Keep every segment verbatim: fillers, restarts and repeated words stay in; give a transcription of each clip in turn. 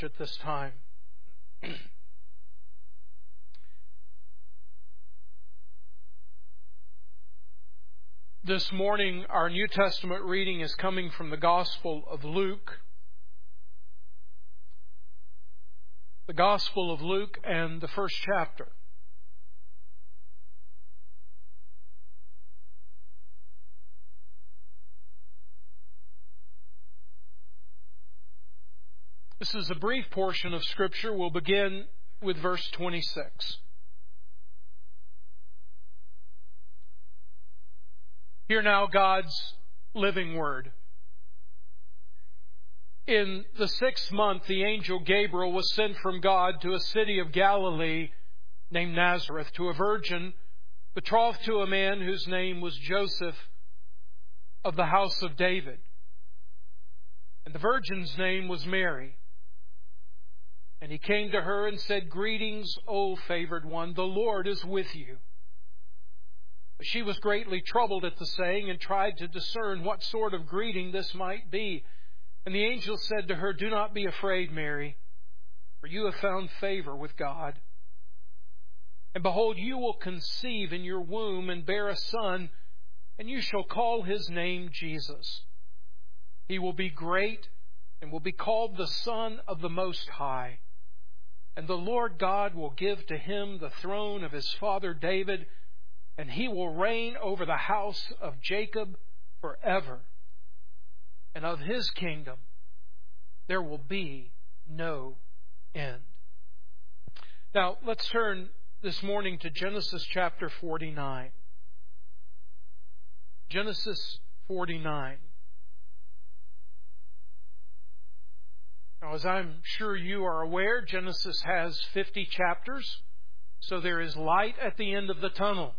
at this time. This morning, our New Testament reading is coming from the Gospel of Luke. The Gospel of Luke and the first chapter. This is a brief portion of Scripture. We'll begin with verse twenty-six. Hear now God's living word. In the sixth month, the angel Gabriel was sent from God to a city of Galilee named Nazareth, to a virgin betrothed to a man whose name was Joseph, of the house of David. And the virgin's name was Mary. And he came to her and said, "Greetings, O favored one, the Lord is with you." But she was greatly troubled at the saying and tried to discern what sort of greeting this might be. And the angel said to her, "Do not be afraid, Mary, for you have found favor with God. And behold, you will conceive in your womb and bear a son, and you shall call his name Jesus. He will be great and will be called the Son of the Most High. And the Lord God will give to him the throne of his father David, and he will reign over the house of Jacob forever. And of his kingdom there will be no end." Now, let's turn this morning to Genesis chapter forty-nine. Genesis forty-nine. Now, as I'm sure you are aware, Genesis has fifty chapters, so there is light at the end of the tunnel.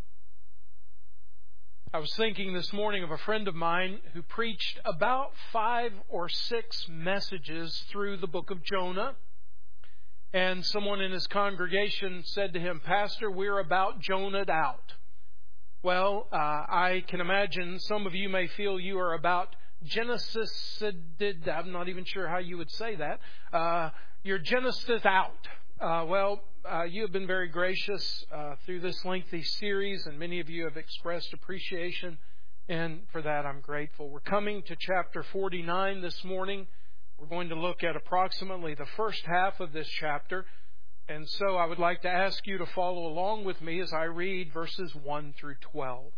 I was thinking this morning of a friend of mine who preached about five or six messages through the book of Jonah. And someone in his congregation said to him, "Pastor, we're about Jonah'd out." Well, uh, I can imagine some of you may feel you are about Genesis, I'm not even sure how you would say that. Uh, you're Genesis out. Uh, well, uh, you have been very gracious uh, through this lengthy series, and many of you have expressed appreciation, and for that I'm grateful. We're coming to chapter forty-nine this morning. We're going to look at approximately the first half of this chapter, and so I would like to ask you to follow along with me as I read verses one through twelve.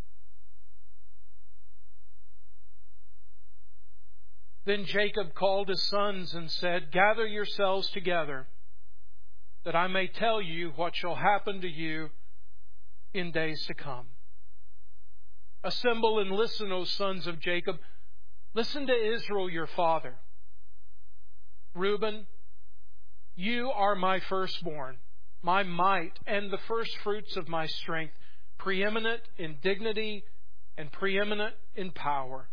Then Jacob called his sons and said, "Gather yourselves together, that I may tell you what shall happen to you in days to come. Assemble and listen, O sons of Jacob. Listen to Israel, your father. Reuben, you are my firstborn, my might, and the firstfruits of my strength, preeminent in dignity and preeminent in power.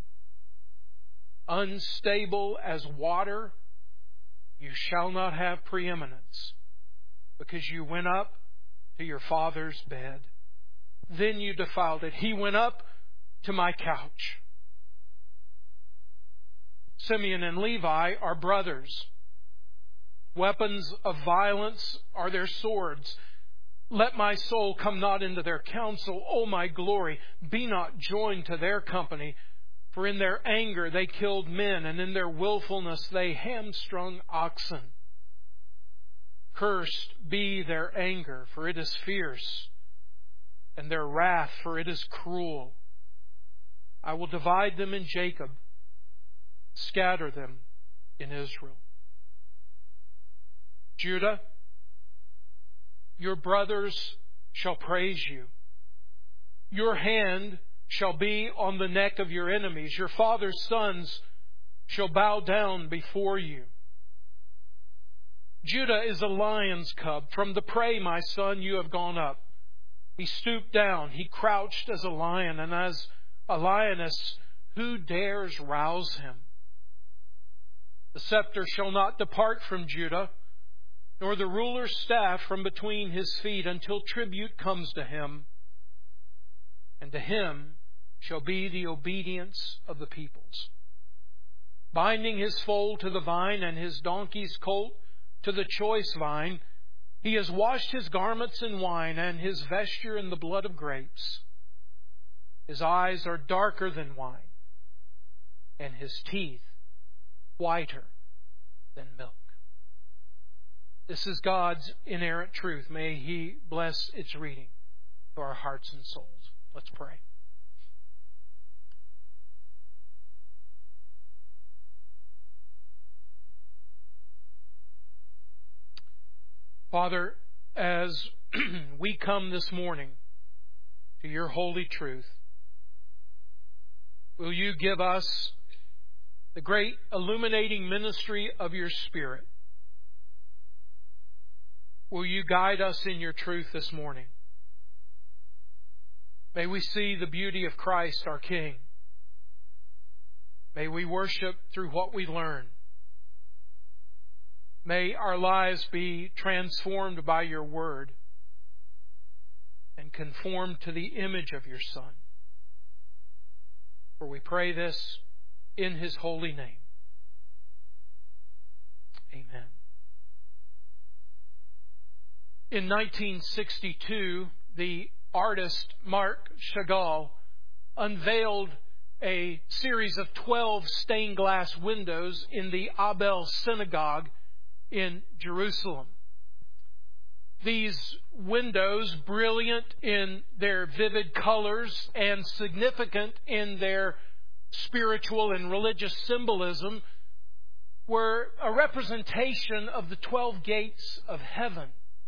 Unstable as water, you shall not have preeminence, because you went up to your father's bed. Then you defiled it. He went up to my couch. Simeon and Levi are brothers. Weapons of violence are their swords. Let my soul come not into their counsel. O my glory, be not joined to their company. For in their anger they killed men, and in their willfulness they hamstrung oxen. Cursed be their anger, for it is fierce, and their wrath, for it is cruel. I will divide them in Jacob, scatter them in Israel. Judah, your brothers shall praise you. Your hand shall be on the neck of your enemies. Your father's sons shall bow down before you. Judah is a lion's cub. From the prey, my son, you have gone up. He stooped down. He crouched as a lion, and as a lioness, who dares rouse him? The scepter shall not depart from Judah, nor the ruler's staff from between his feet, until tribute comes to him, and to him shall be the obedience of the peoples. binding his foal to the vine and his donkey's colt to the choice vine. He has washed his garments in wine and his vesture in the blood of grapes. His eyes are darker than wine, and his teeth whiter than milk. This is God's inerrant truth. May He bless its reading to our hearts and souls. Let's pray. Father, as we come this morning to your holy truth, will you give us the great illuminating ministry of your Spirit? Will you guide us in your truth this morning? May we see the beauty of Christ, our King. May we worship through what we learn. May our lives be transformed by your word and conformed to the image of your Son. For we pray this in His holy name. Amen. In nineteen sixty-two, the artist Marc Chagall unveiled a series of twelve stained glass windows in the Abel Synagogue in Jerusalem. These windows, brilliant in their vivid colors and significant in their spiritual and religious symbolism, were a representation of the twelve gates of heaven.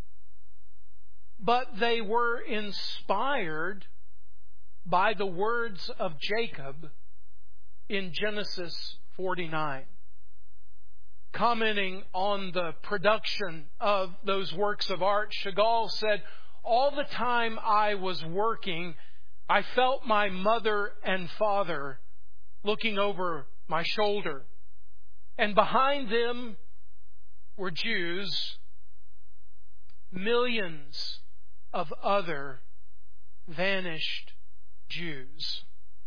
But they were inspired by the words of Jacob in Genesis forty-nine. Commenting on the production of those works of art, Chagall said, "All the time I was working, I felt my mother and father looking over my shoulder. And behind them were Jews, millions of other vanished Jews.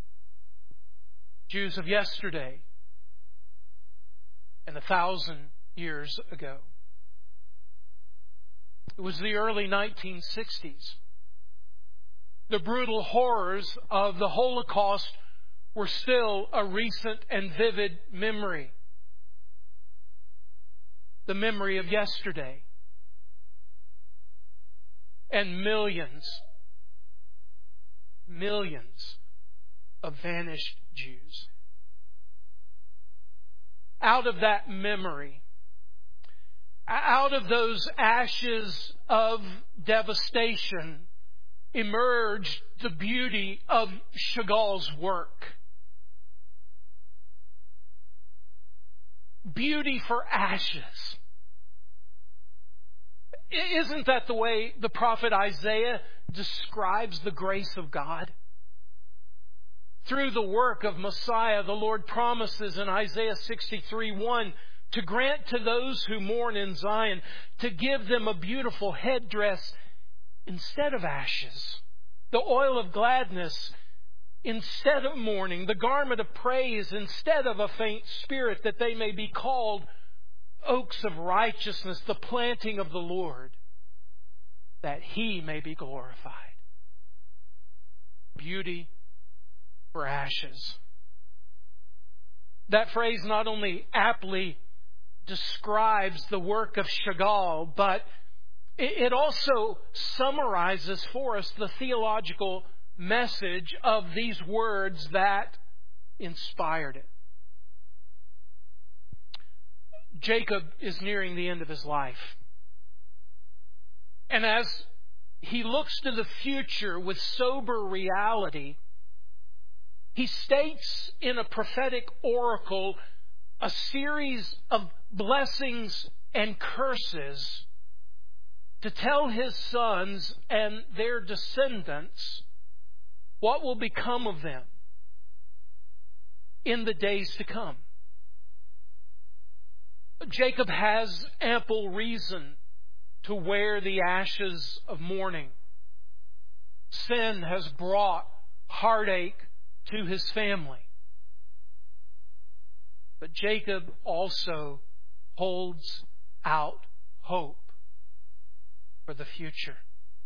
Jews of yesterday and a thousand years ago." It was the early nineteen sixties. The brutal horrors of the Holocaust were still a recent and vivid memory. The memory of yesterday. And millions, millions of vanished Jews. Out of that memory, out of those ashes of devastation, emerged the beauty of Chagall's work. Beauty for ashes. Isn't that the way the prophet Isaiah describes the grace of God? Through the work of Messiah, the Lord promises in Isaiah sixty-three one to grant to those who mourn in Zion, to give them a beautiful headdress instead of ashes, the oil of gladness instead of mourning, the garment of praise instead of a faint spirit, that they may be called oaks of righteousness, the planting of the Lord, that He may be glorified. Beauty for ashes. That phrase not only aptly describes the work of Chagall, but it also summarizes for us the theological message of these words that inspired it. Jacob is nearing the end of his life. And as he looks to the future with sober reality, he states in a prophetic oracle a series of blessings and curses to tell his sons and their descendants what will become of them in the days to come. Jacob has ample reason to wear the ashes of mourning. Sin has brought heartache to his family. But Jacob also holds out hope for the future.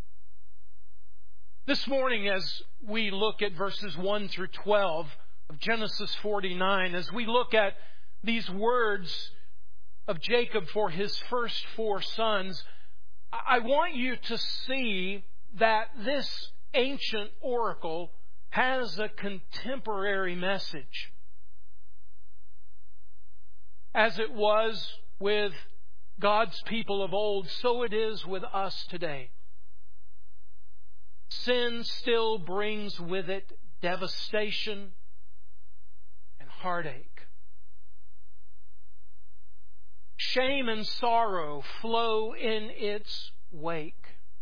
This morning, as we look at verses one through twelve of Genesis forty-nine, as we look at these words of Jacob for his first four sons, I want you to see that this ancient oracle has a contemporary message. As it was with God's people of old, so it is with us today. Sin still brings with it devastation and heartache. Shame and sorrow flow in its wake.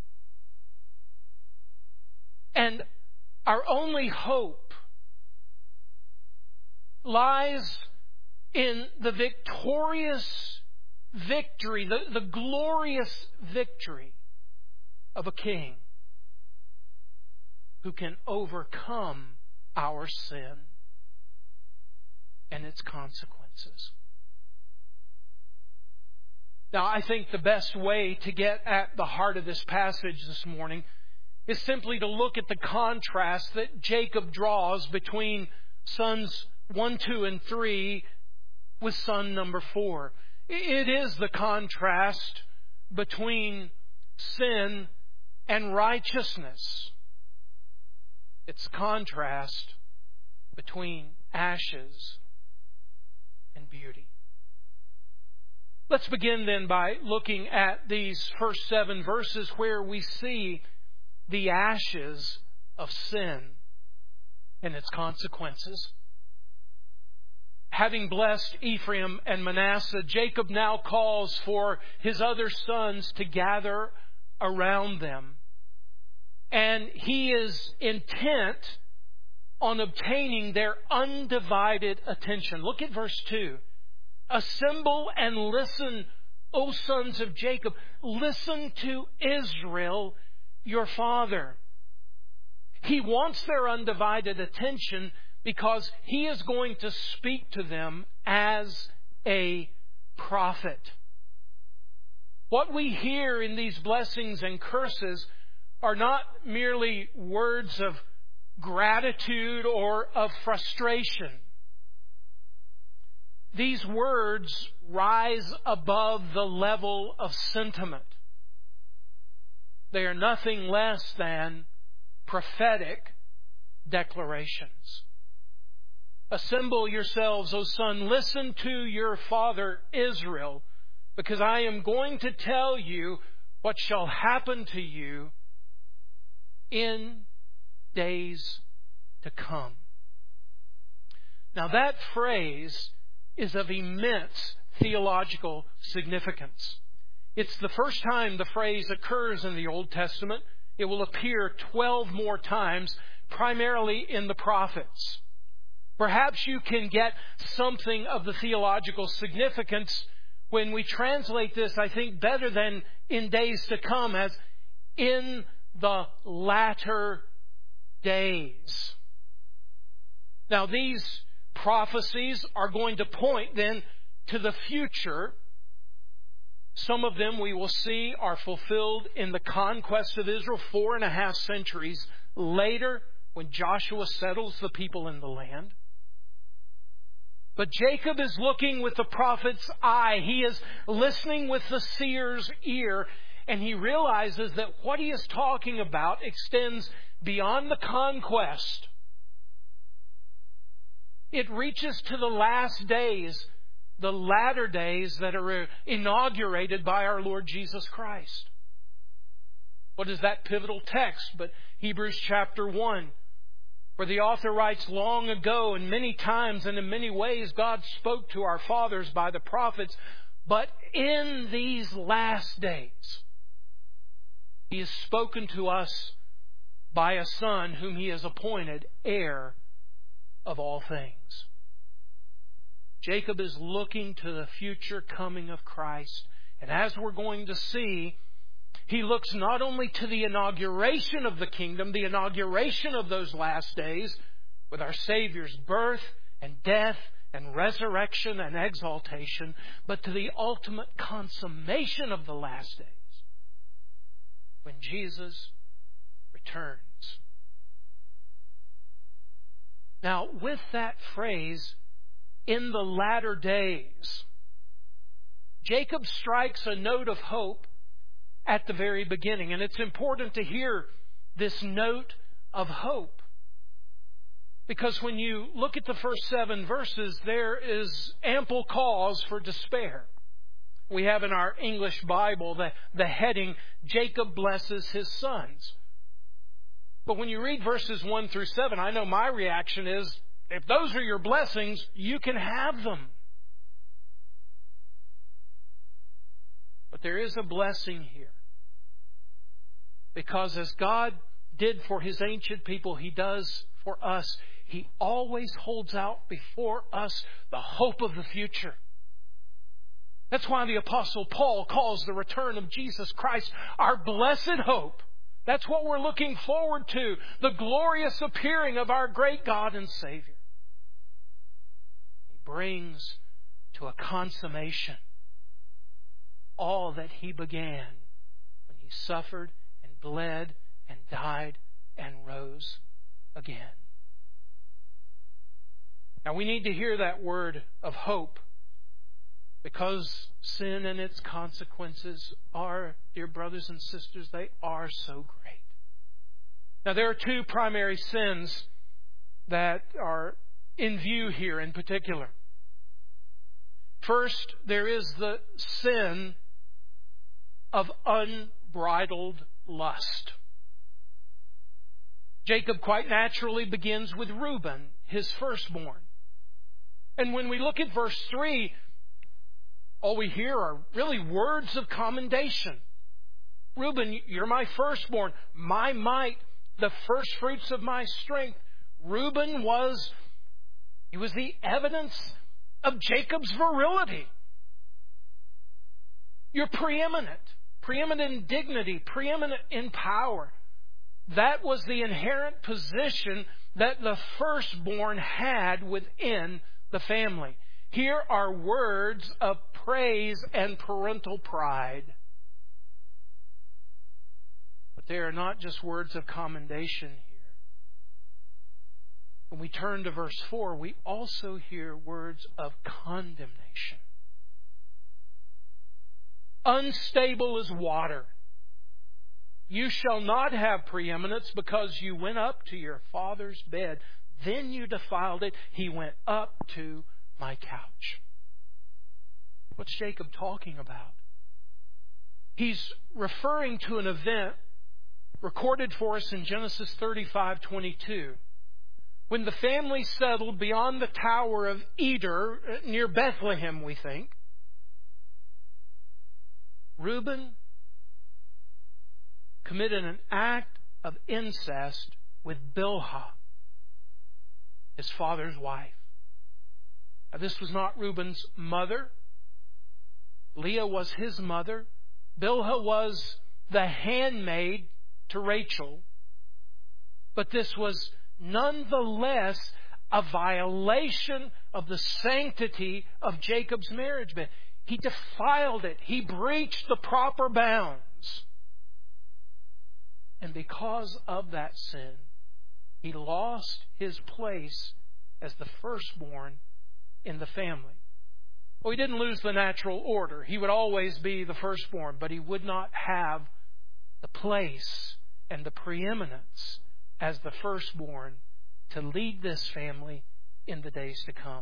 And our only hope lies in the victorious victory, the, the glorious victory of a King who can overcome our sin and its consequences. Now, I think the best way to get at the heart of this passage this morning is simply to look at the contrast that Jacob draws between sons one, two, and three with son number four. It is the contrast between sin and righteousness. It's contrast between ashes and beauty. Let's begin then by looking at these first seven verses where we see the ashes of sin and its consequences. Having blessed Ephraim and Manasseh, Jacob now calls for his other sons to gather around them. And he is intent on obtaining their undivided attention. Look at verse two. Assemble and listen, O sons of Jacob. Listen to Israel, your father. He wants their undivided attention because he is going to speak to them as a prophet. What we hear in these blessings and curses are not merely words of gratitude or of frustration. These words rise above the level of sentiment. They are nothing less than prophetic declarations. Assemble yourselves, O son, listen to your father Israel, because I am going to tell you what shall happen to you in days to come. Now that phrase is of immense theological significance. It's the first time the phrase occurs in the Old Testament. It will appear twelve more times, primarily in the prophets. Perhaps you can get something of the theological significance when we translate this, I think, better than in days to come, as in the latter days. Now, these prophecies are going to point then to the future. Some of them we will see are fulfilled in the conquest of Israel four and a half centuries later, when Joshua settles the people in the land. But Jacob is looking with the prophet's eye. He is listening with the seer's ear. And he realizes that what he is talking about extends beyond the conquest. It reaches to the last days, the latter days that are inaugurated by our Lord Jesus Christ. What is that pivotal text but Hebrews chapter one, where the author writes, long ago and many times and in many ways God spoke to our fathers by the prophets, but in these last days He has spoken to us by a Son whom He has appointed heir of all things. Jacob is looking to the future coming of Christ. And as we're going to see, he looks not only to the inauguration of the kingdom, the inauguration of those last days, with our Savior's birth and death and resurrection and exaltation, but to the ultimate consummation of the last days, when Jesus returns. Now, with that phrase, in the latter days, Jacob strikes a note of hope at the very beginning. And it's important to hear this note of hope, because when you look at the first seven verses, there is ample cause for despair. We have in our English Bible the, the heading, Jacob blesses his sons. But when you read verses one through seven, I know my reaction is, if those are your blessings, you can have them. But there is a blessing here. Because as God did for His ancient people, He does for us. He always holds out before us the hope of the future. That's why the Apostle Paul calls the return of Jesus Christ our blessed hope. That's what we're looking forward to, the glorious appearing of our great God and Savior. He brings to a consummation all that He began when He suffered and bled and died and rose again. Now we need to hear that word of hope, because sin and its consequences are, dear brothers and sisters, they are so great. Now there are two primary sins that are in view here in particular. First, there is the sin of unbridled lust. Jacob quite naturally begins with Reuben, his firstborn. And when we look at verse three, all we hear are really words of commendation. Reuben, you're my firstborn, my might, the first fruits of my strength. Reuben was, he was the evidence of Jacob's virility. You're preeminent, preeminent in dignity, preeminent in power. That was the inherent position that the firstborn had within the family. Here are words of praise and parental pride. But they are not just words of commendation here. When we turn to verse four, we also hear words of condemnation. Unstable as water. You shall not have preeminence because you went up to your father's bed. Then you defiled it. He went up to my couch. What's Jacob talking about? He's referring to an event recorded for us in Genesis thirty-five twenty-two. When the family settled beyond the Tower of Eder, near Bethlehem, we think, Reuben committed an act of incest with Bilhah, his father's wife. Now, this was not Reuben's mother. Leah was his mother. Bilhah was the handmaid to Rachel. But this was nonetheless a violation of the sanctity of Jacob's marriage bed. He defiled it. He breached the proper bounds. And because of that sin, he lost his place as the firstborn in the family. Well, he didn't lose the natural order. He would always be the firstborn, but he would not have the place and the preeminence as the firstborn to lead this family in the days to come.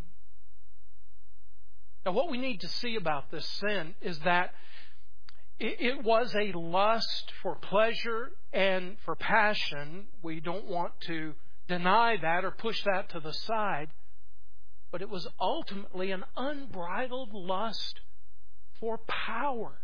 Now, what we need to see about this sin is that it was a lust for pleasure and for passion. We don't want to deny that or push that to the side. But it was ultimately an unbridled lust for power.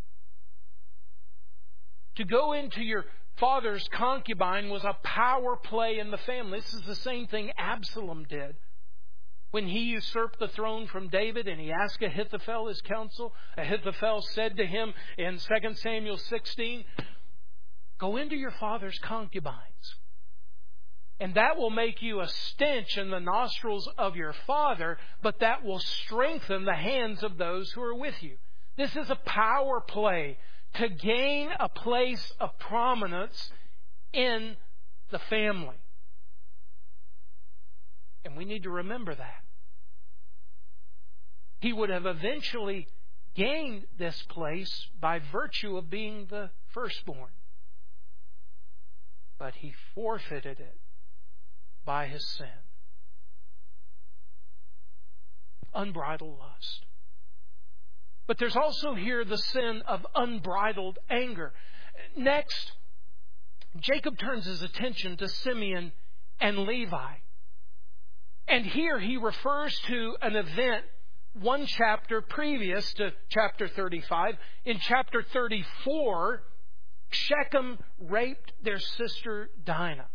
To go into your father's concubine was a power play in the family. This is the same thing Absalom did. When he usurped the throne from David and he asked Ahithophel his counsel, Ahithophel said to him in Second Samuel sixteen, go into your father's concubines. And that will make you a stench in the nostrils of your Father, but that will strengthen the hands of those who are with you. This is a power play to gain a place of prominence in the family. And we need to remember that. He would have eventually gained this place by virtue of being the firstborn. But he forfeited it by his sin. Unbridled lust. But there's also here the sin of unbridled anger. Next, Jacob turns his attention to Simeon and Levi. And here he refers to an event one chapter previous to chapter thirty-five. In chapter thirty-four, Shechem raped their sister Dinah.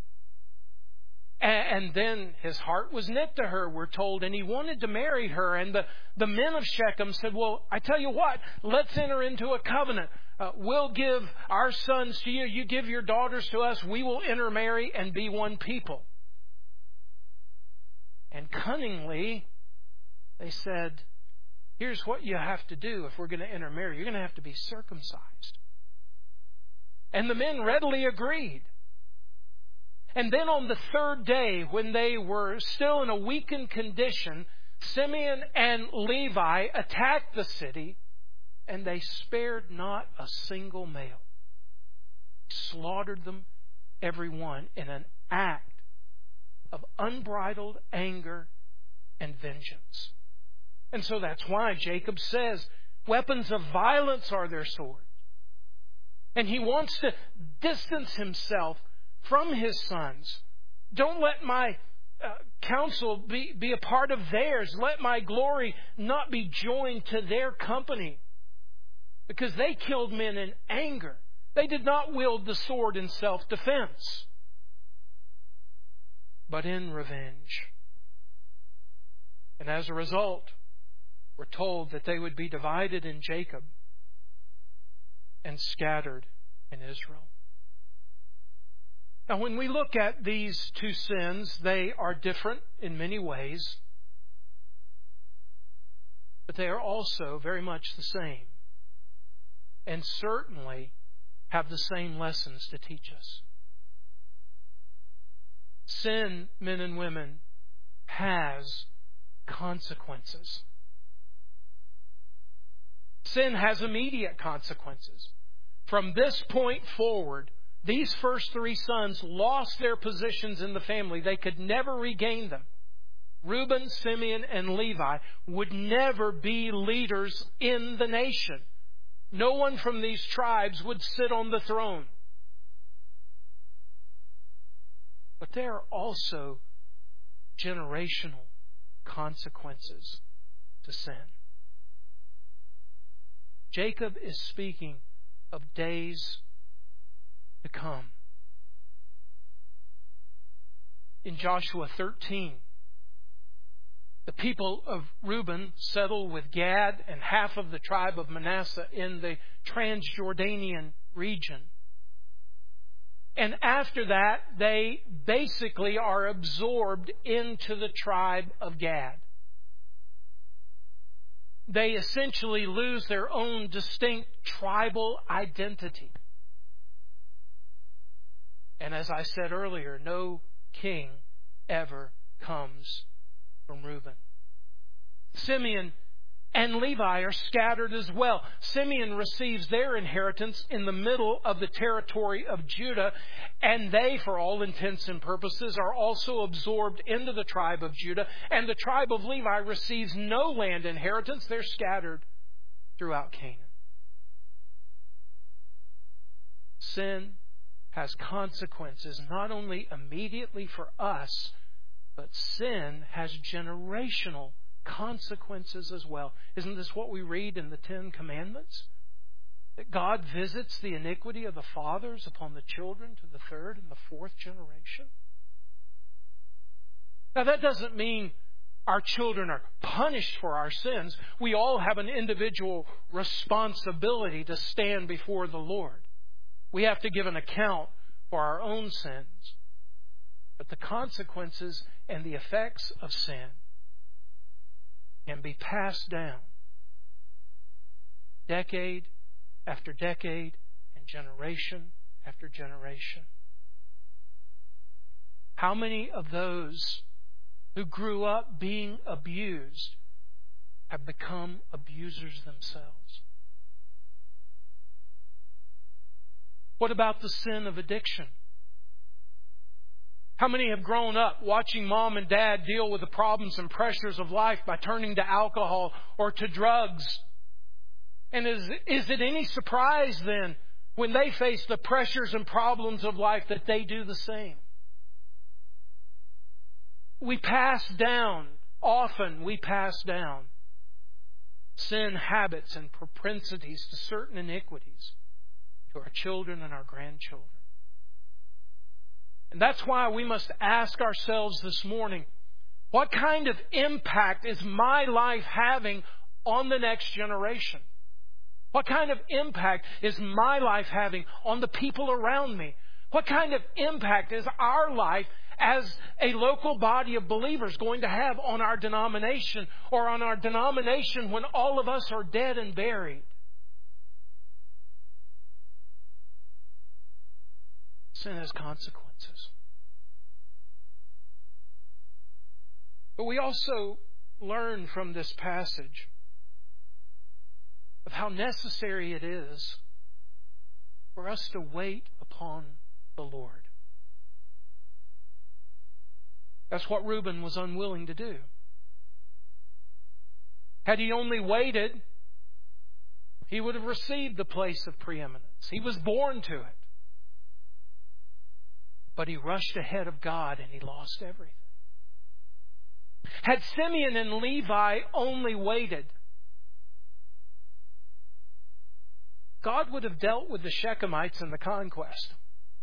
And then his heart was knit to her, we're told, and he wanted to marry her. And the, the men of Shechem said, well, I tell you what, let's enter into a covenant. Uh, we'll give our sons to you. You give your daughters to us. We will intermarry and be one people. And cunningly, they said, here's what you have to do if we're going to intermarry. You're going to have to be circumcised. And the men readily agreed. And then on the third day, when they were still in a weakened condition, Simeon and Levi attacked the city, and they spared not a single male. Slaughtered them, every one, in an act of unbridled anger and vengeance. And so that's why Jacob says, weapons of violence are their swords. And he wants to distance himself from his sons. Don't let my uh, counsel be, be a part of theirs. Let my glory not be joined to their company. Because they killed men in anger. They did not wield the sword in self-defense, but in revenge. And as a result, we're told that they would be divided in Jacob and scattered in Israel. Now, when we look at these two sins, they are different in many ways, but they are also very much the same, and certainly have the same lessons to teach us. Sin, men and women, has consequences. Sin has immediate consequences. From this point forward, these first three sons lost their positions in the family. They could never regain them. Reuben, Simeon, and Levi would never be leaders in the nation. No one from these tribes would sit on the throne. But there are also generational consequences to sin. Jacob is speaking of days to come. In Joshua thirteen, the people of Reuben settled with Gad and half of the tribe of Manasseh in the Transjordanian region. And after that, they basically are absorbed into the tribe of Gad. They essentially lose their own distinct tribal identity. And as I said earlier, no king ever comes from Reuben. Simeon and Levi are scattered as well. Simeon receives their inheritance in the middle of the territory of Judah, and they, for all intents and purposes, are also absorbed into the tribe of Judah. And the tribe of Levi receives no land inheritance. They're scattered throughout Canaan. Sin has consequences not only immediately for us, but sin has generational consequences as well. Isn't this what we read in the Ten Commandments? That God visits the iniquity of the fathers upon the children to the third and the fourth generation. Now that doesn't mean our children are punished for our sins. We all have an individual responsibility to stand before the Lord. We have to give an account for our own sins. But the consequences and the effects of sin can be passed down decade after decade and generation after generation. How many of those who grew up being abused have become abusers themselves? What about the sin of addiction? How many have grown up watching mom and dad deal with the problems and pressures of life by turning to alcohol or to drugs? And is, is it any surprise then when they face the pressures and problems of life that they do the same? We pass down, often we pass down sin habits and propensities to certain iniquities to our children and our grandchildren. And that's why we must ask ourselves this morning, what kind of impact is my life having on the next generation? What kind of impact is my life having on the people around me? What kind of impact is our life as a local body of believers going to have on our denomination, or on our denomination when all of us are dead and buried? Sin has consequences. But we also learn from this passage of how necessary it is for us to wait upon the Lord. That's what Reuben was unwilling to do. Had he only waited, he would have received the place of preeminence. He was born to it. But he rushed ahead of God and he lost everything. Had Simeon and Levi only waited, God would have dealt with the Shechemites in the conquest.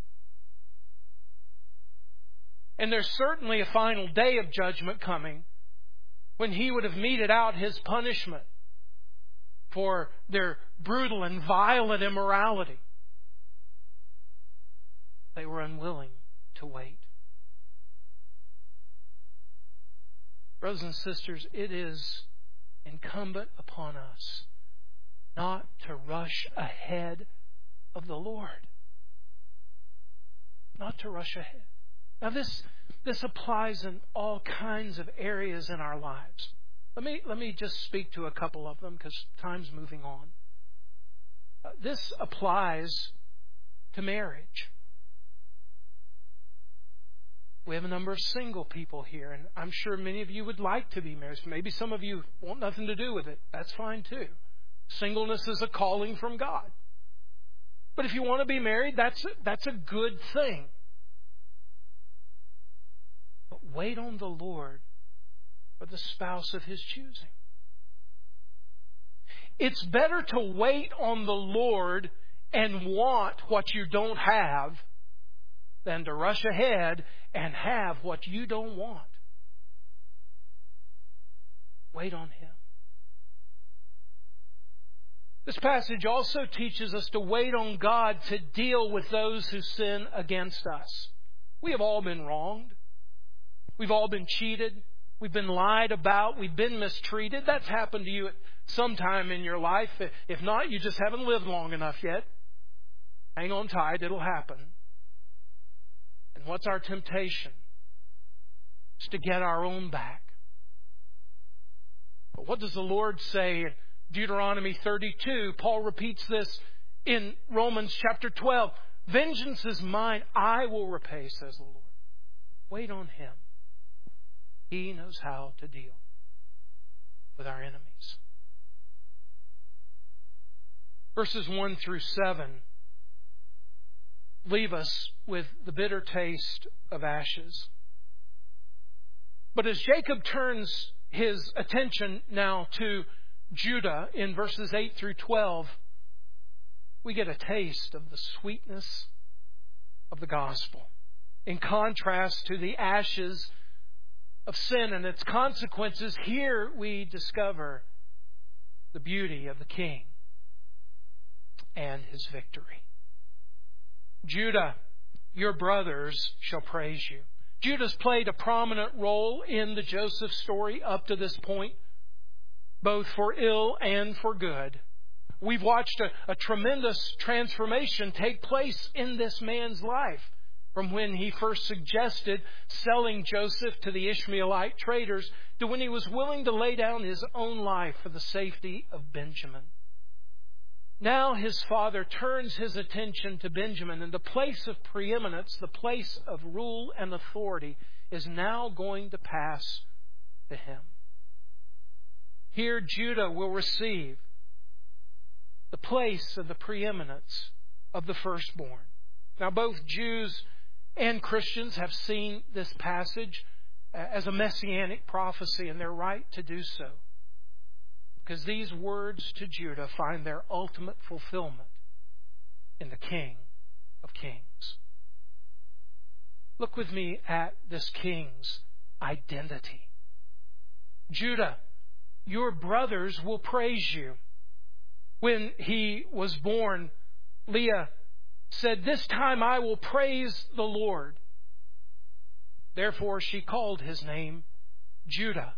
And there's certainly a final day of judgment coming when He would have meted out His punishment for their brutal and violent immorality. They were unwilling to wait. Brothers and sisters, it is incumbent upon us not to rush ahead of the Lord. Not to rush ahead. Now this this applies in all kinds of areas in our lives. Let me let me just speak to a couple of them because time's moving on. Uh, this applies to marriage. We have a number of single people here, and I'm sure many of you would like to be married. Maybe some of you want nothing to do with it. That's fine too. Singleness is a calling from God. But if you want to be married, that's a, that's a good thing. But wait on the Lord for the spouse of His choosing. It's better to wait on the Lord and want what you don't have than to rush ahead and have what you don't want. Wait on Him. This passage also teaches us to wait on God to deal with those who sin against us. We have all been wronged. We've all been cheated. We've been lied about. We've been mistreated. That's happened to you at some time in your life. If not, you just haven't lived long enough yet. Hang on tight. It'll happen. And what's our temptation? It's to get our own back. But what does the Lord say in Deuteronomy thirty-two? Paul repeats this in Romans chapter twelve. Vengeance is mine, I will repay, says the Lord. Wait on Him. He knows how to deal with our enemies. Verses one through seven leave us with the bitter taste of ashes. But as Jacob turns his attention now to Judah in verses eight through twelve, we get a taste of the sweetness of the gospel. In contrast to the ashes of sin and its consequences, here we discover the beauty of the King and His victory. Judah, your brothers shall praise you. Judah's played a prominent role in the Joseph story up to this point, both for ill and for good. We've watched a, a tremendous transformation take place in this man's life, from when he first suggested selling Joseph to the Ishmaelite traders to when he was willing to lay down his own life for the safety of Benjamin. Now his father turns his attention to Benjamin, and the place of preeminence, the place of rule and authority, is now going to pass to him. Here Judah will receive the place of the preeminence of the firstborn. Now both Jews and Christians have seen this passage as a messianic prophecy, and they're right to do so, because these words to Judah find their ultimate fulfillment in the King of Kings. Look with me at this king's identity. Judah, your brothers will praise you. When he was born, Leah said, "This time I will praise the Lord." Therefore she called his name Judah.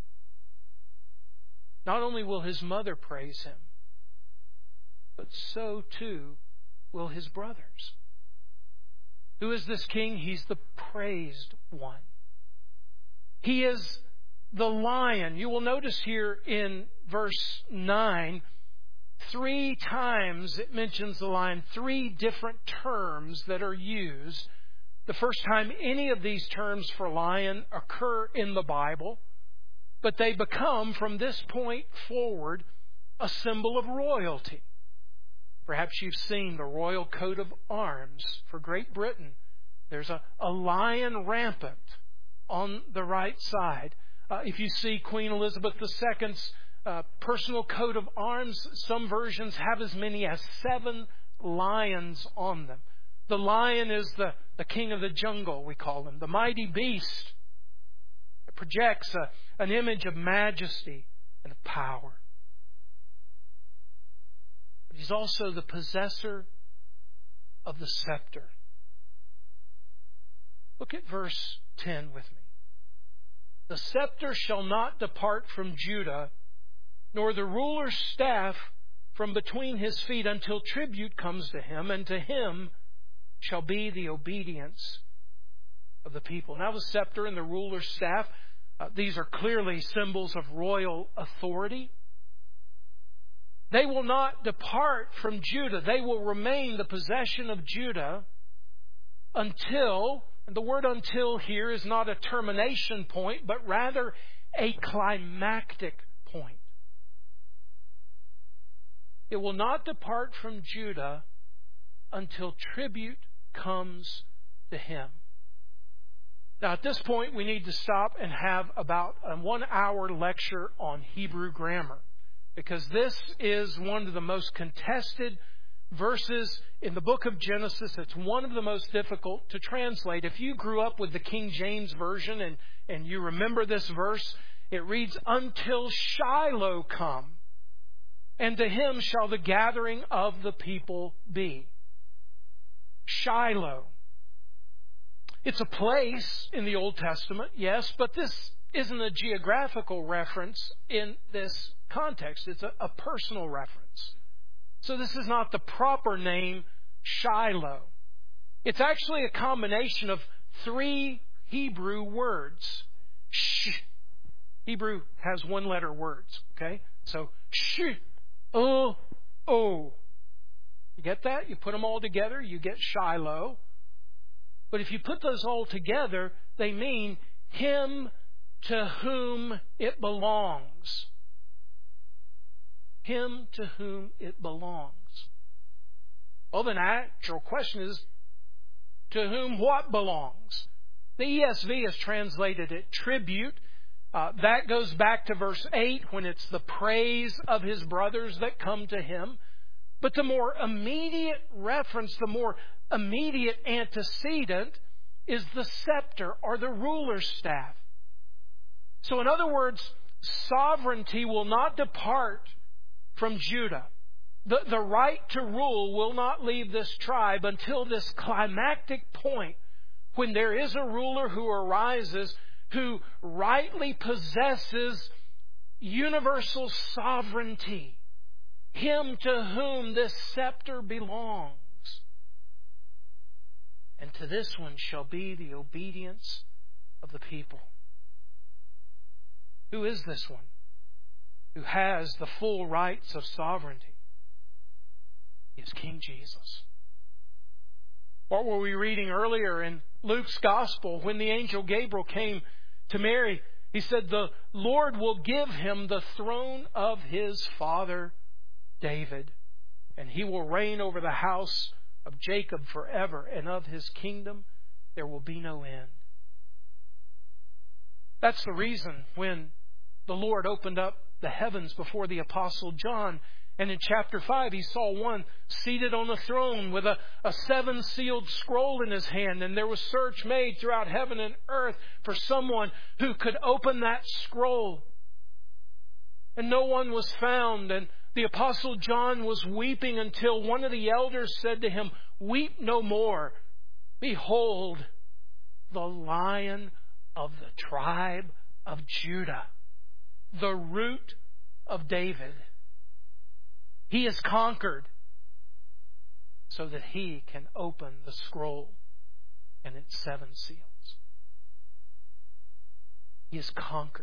Not only will his mother praise him, but so too will his brothers. Who is this king? He's the praised one. He is the lion. You will notice here in verse nine, three times it mentions the lion, three different terms that are used. The first time any of these terms for lion occur in the Bible, but they become, from this point forward, a symbol of royalty. Perhaps you've seen the royal coat of arms for Great Britain. There's a, a lion rampant on the right side. Uh, if you see Queen Elizabeth the Second's uh, personal coat of arms, some versions have as many as seven lions on them. The lion is the, the king of the jungle, we call him, the mighty beast. It projects a an image of majesty and of power. But he's also the possessor of the scepter. Look at verse ten with me. The scepter shall not depart from Judah, nor the ruler's staff from between his feet, until tribute comes to him, and to him shall be the obedience of the people. Now the scepter and the ruler's staff, Uh, these are clearly symbols of royal authority. They will not depart from Judah. They will remain the possession of Judah until, and the word until here is not a termination point, but rather a climactic point. It will not depart from Judah until tribute comes to him. Now, at this point, we need to stop and have about a one-hour lecture on Hebrew grammar, because this is one of the most contested verses in the book of Genesis. It's one of the most difficult to translate. If you grew up with the King James Version and, and you remember this verse, it reads, "Until Shiloh come, and to him shall the gathering of the people be." Shiloh. It's a place in the Old Testament, yes, but this isn't a geographical reference in this context. It's a, a personal reference. So this is not the proper name, Shiloh. It's actually a combination of three Hebrew words. Sh. Hebrew has one-letter words, okay? So, sh, o, o. You get that? You put them all together, you get Shiloh. But if you put those all together, they mean him to whom it belongs. Him to whom it belongs. Well, the natural question is, to whom what belongs? The E S V has translated it tribute. Uh, that goes back to verse eight, when it's the praise of his brothers that come to him. But the more immediate reference, the more immediate antecedent is the scepter or the ruler's staff. So in other words, sovereignty will not depart from Judah. The, the right to rule will not leave this tribe until this climactic point when there is a ruler who arises, who rightly possesses universal sovereignty, him to whom this scepter belongs. And to this one shall be the obedience of the people. Who is this one who has the full rights of sovereignty? He is King Jesus. What were we reading earlier in Luke's Gospel when the angel Gabriel came to Mary? He said, the Lord will give him the throne of his father David, and he will reign over the house of Jacob forever, and of his kingdom there will be no end. That's the reason when the Lord opened up the heavens before the Apostle John, and in chapter five he saw one seated on a throne with a, a seven-sealed scroll in his hand, and there was search made throughout heaven and earth for someone who could open that scroll. And no one was found, and the Apostle John was weeping until one of the elders said to him, "Weep no more. Behold, the Lion of the tribe of Judah, the root of David. He is conquered so that he can open the scroll and its seven seals." He is conquered.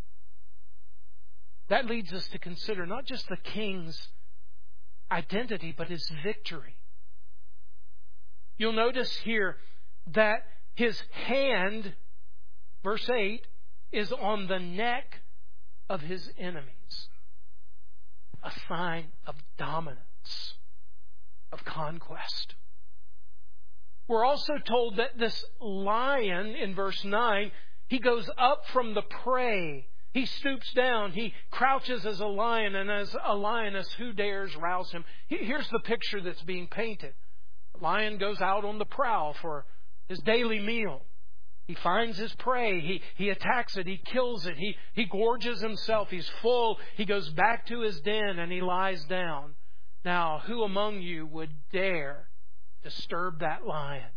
That leads us to consider not just the king's identity, but his victory. You'll notice here that his hand, verse eight, is on the neck of his enemies. A sign of dominance, of conquest. We're also told that this lion, in verse nine, he goes up from the prey. He stoops down. He crouches as a lion, and as a lioness, who dares rouse him? Here's the picture that's being painted. The lion goes out on the prowl for his daily meal. He finds his prey. He, he attacks it. He kills it. He, he gorges himself. He's full. He goes back to his den and he lies down. Now, who among you would dare disturb that lion?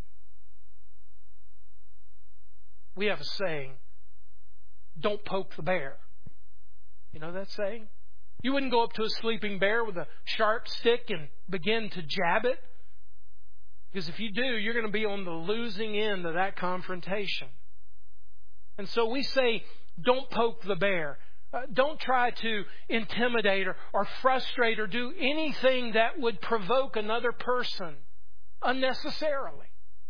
We have a saying, don't poke the bear. You know that saying? You wouldn't go up to a sleeping bear with a sharp stick and begin to jab it. Because if you do, you're going to be on the losing end of that confrontation. And so we say, don't poke the bear. Uh, don't try to intimidate or, or frustrate or do anything that would provoke another person unnecessarily.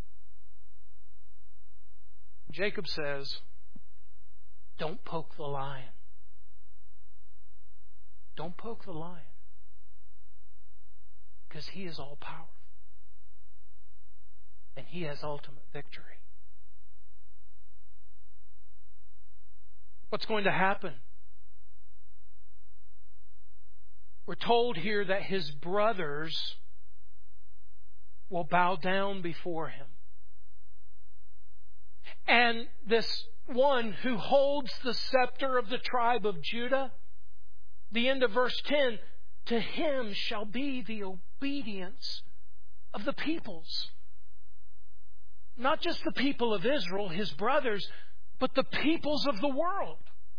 Jacob says, don't poke the lion. Don't poke the lion. Because he is all powerful. And he has ultimate victory. What's going to happen? We're told here that his brothers will bow down before him. And this one who holds the scepter of the tribe of Judah, the end of verse ten, to him shall be the obedience of the peoples. Not just the people of Israel, his brothers, but the peoples of the world.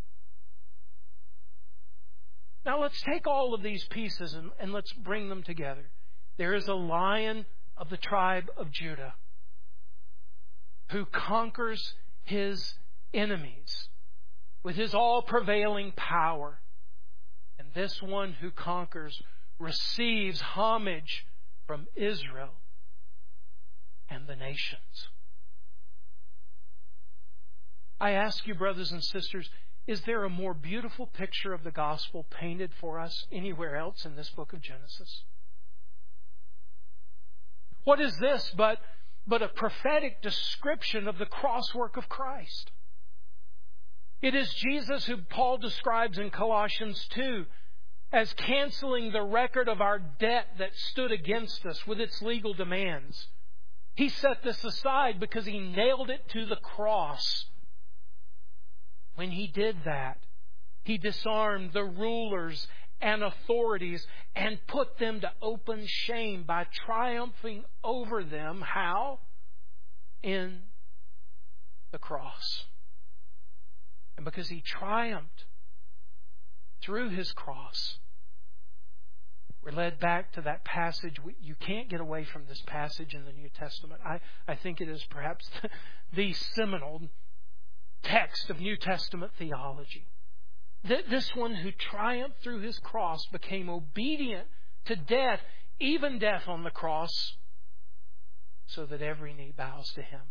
Now let's take all of these pieces and, and let's bring them together. There is a lion of the tribe of Judah who conquers his enemies with his all-prevailing power. And this one who conquers receives homage from Israel and the nations. I ask you, brothers and sisters, is there a more beautiful picture of the gospel painted for us anywhere else in this book of Genesis? What is this but, but a prophetic description of the crosswork of Christ? It is Jesus who Paul describes in Colossians two as canceling the record of our debt that stood against us with its legal demands. He set this aside because He nailed it to the cross. When He did that, He disarmed the rulers and authorities and put them to open shame by triumphing over them. How? In the cross. And because He triumphed through His cross, we're led back to that passage. You can't get away from this passage in the New Testament. I, I think it is perhaps the seminal text of New Testament theology. This one who triumphed through His cross became obedient to death, even death on the cross, so that every knee bows to Him.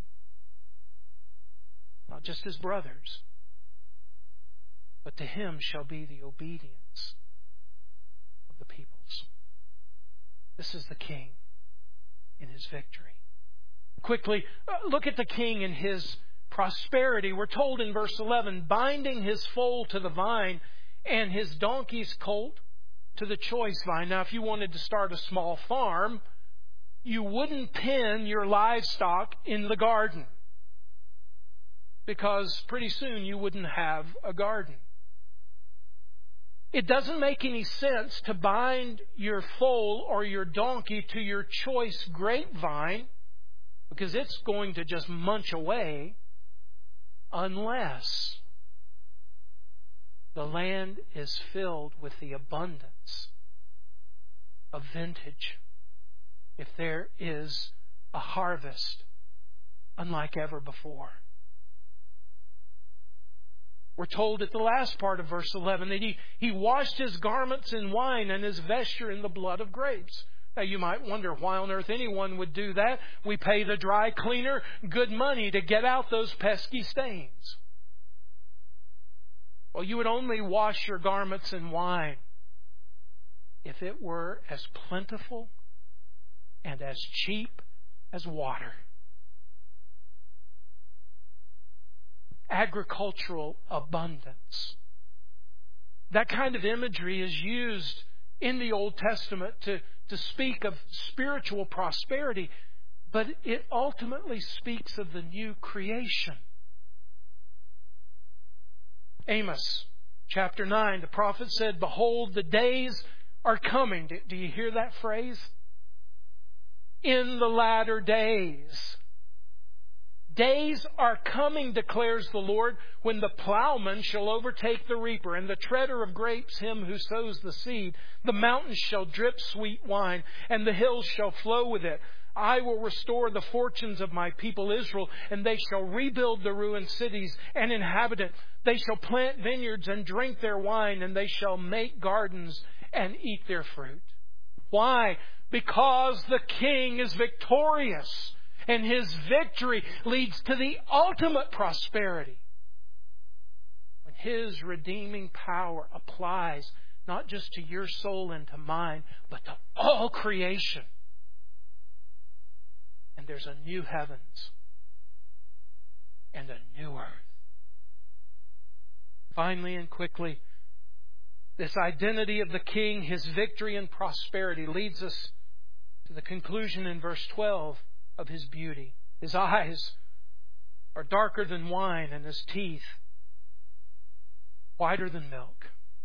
Not just His brothers, but to Him shall be the obedience of the peoples. This is the King in His victory. Quickly, look at the King in His prosperity. We're told in verse eleven, binding His foal to the vine and His donkey's colt to the choice vine. Now, if you wanted to start a small farm, you wouldn't pen your livestock in the garden, because pretty soon you wouldn't have a garden. It doesn't make any sense to bind your foal or your donkey to your choice grapevine, because it's going to just munch away, unless the land is filled with the abundance of vintage. If there is a harvest unlike ever before. We're told at the last part of verse eleven that he, he washed His garments in wine and His vesture in the blood of grapes. Now you might wonder why on earth anyone would do that. We pay the dry cleaner good money to get out those pesky stains. Well, you would only wash your garments in wine if it were as plentiful and as cheap as water. Agricultural abundance. That kind of imagery is used in the Old Testament to, to speak of spiritual prosperity, but it ultimately speaks of the new creation. Amos chapter nine, the prophet said, behold, the days are coming. Do you hear that phrase? In the latter days. Days are coming, declares the Lord, when the plowman shall overtake the reaper, and the treader of grapes him who sows the seed. The mountains shall drip sweet wine, and the hills shall flow with it. I will restore the fortunes of my people Israel, and they shall rebuild the ruined cities and inhabit it. They shall plant vineyards and drink their wine, and they shall make gardens and eat their fruit. Why? Because the King is victorious. And His victory leads to the ultimate prosperity. When His redeeming power applies not just to your soul and to mine, but to all creation. And there's a new heavens and a new earth. Finally and quickly, this identity of the King, His victory and prosperity, leads us to the conclusion in verse twelve. Of His beauty. His eyes are darker than wine, and His teeth whiter than milk.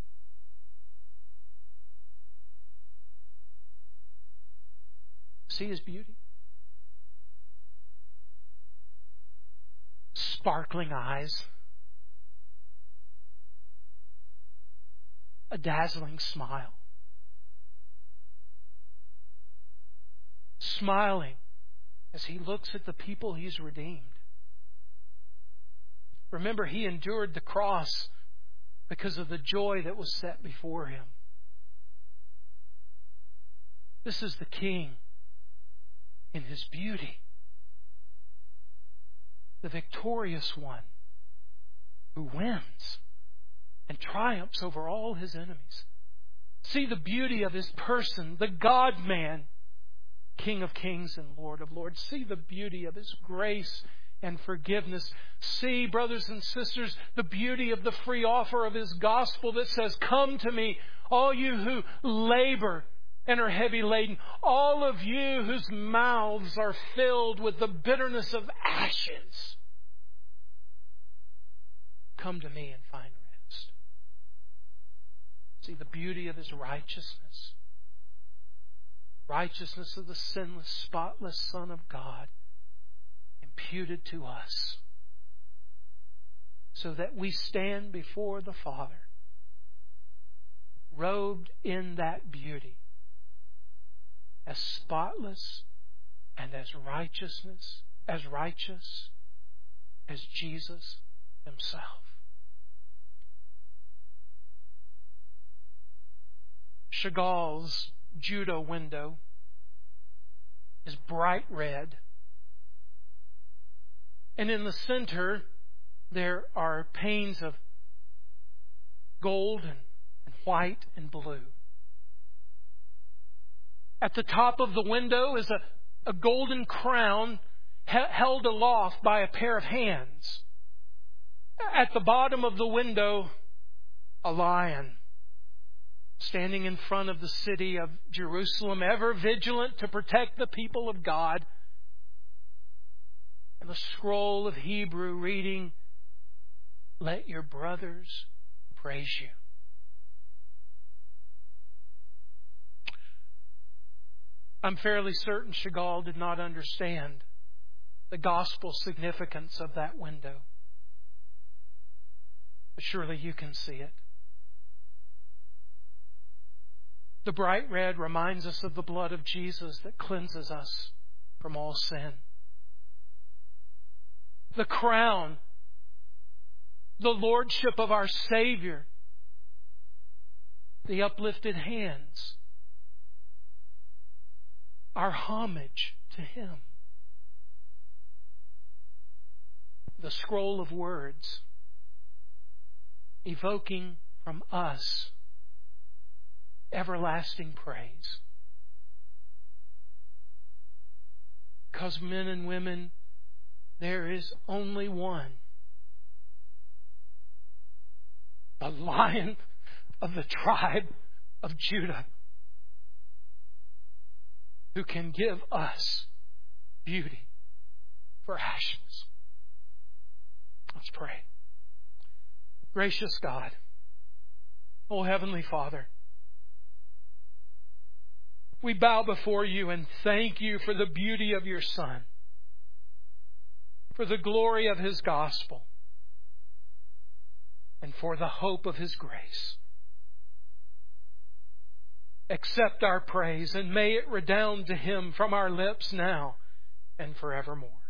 See His beauty? Sparkling eyes, a dazzling smile, smiling as He looks at the people He's redeemed. Remember, He endured the cross because of the joy that was set before Him. This is the King in His beauty. The victorious one who wins and triumphs over all His enemies. See the beauty of His person, the God-man, King of kings and Lord of lords. See the beauty of His grace and forgiveness. See, brothers and sisters, the beauty of the free offer of His gospel that says, come to me, all you who labor and are heavy laden, all of you whose mouths are filled with the bitterness of ashes. Come to me and find rest. See the beauty of His righteousness. Righteousness of the sinless, spotless Son of God imputed to us. so that we stand before the Father, robed in that beauty, as spotless and as righteousness, as righteous as Jesus Himself. Chagall's Judah window is bright red, and in the center there are panes of gold and, and white and blue. At the top of the window is a, a golden crown he, held aloft by a pair of hands. At the bottom of the window, a lion standing in front of the city of Jerusalem, ever vigilant to protect the people of God. And the scroll of Hebrew reading, "Let your brothers praise you." I'm fairly certain Chagall did not understand the gospel significance of that window. But surely you can see it. The bright red reminds us of the blood of Jesus that cleanses us from all sin. The crown, the lordship of our Savior, the uplifted hands, our homage to Him. The scroll of words evoking from us everlasting praise. Because men and women, there is only one, the Lion of the tribe of Judah, who can give us beauty for ashes. Let's pray. Gracious God, O Heavenly Father, we bow before You and thank You for the beauty of Your Son, for the glory of His gospel, and for the hope of His grace. Accept our praise and may it redound to Him from our lips now and forevermore.